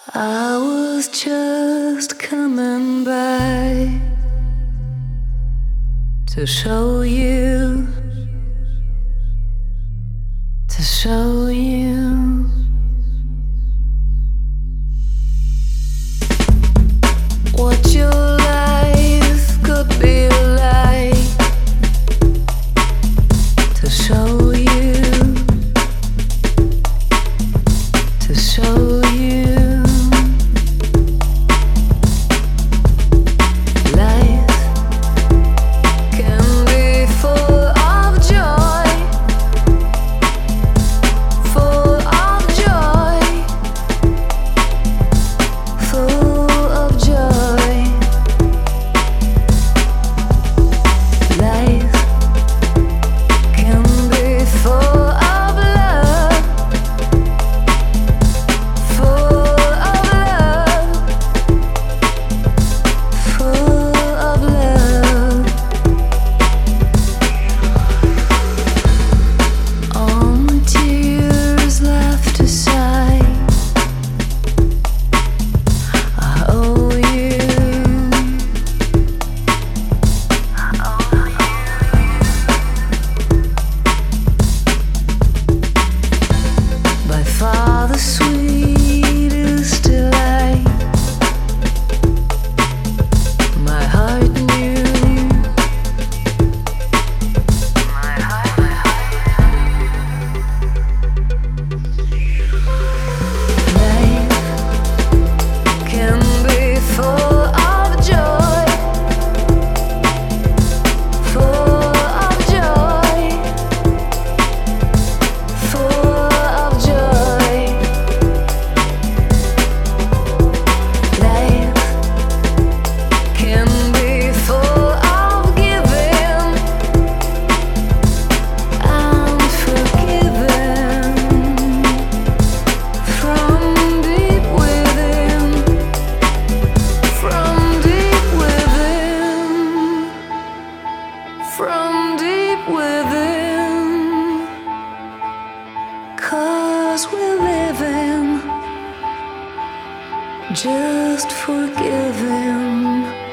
I was just coming by to show you, to show you what your life could be like, to show you, to show you. The sweetest delight my heart knew. Life can be full of joy, full of joy, full of joy. From deep within, 'cause we're living, just forgiving.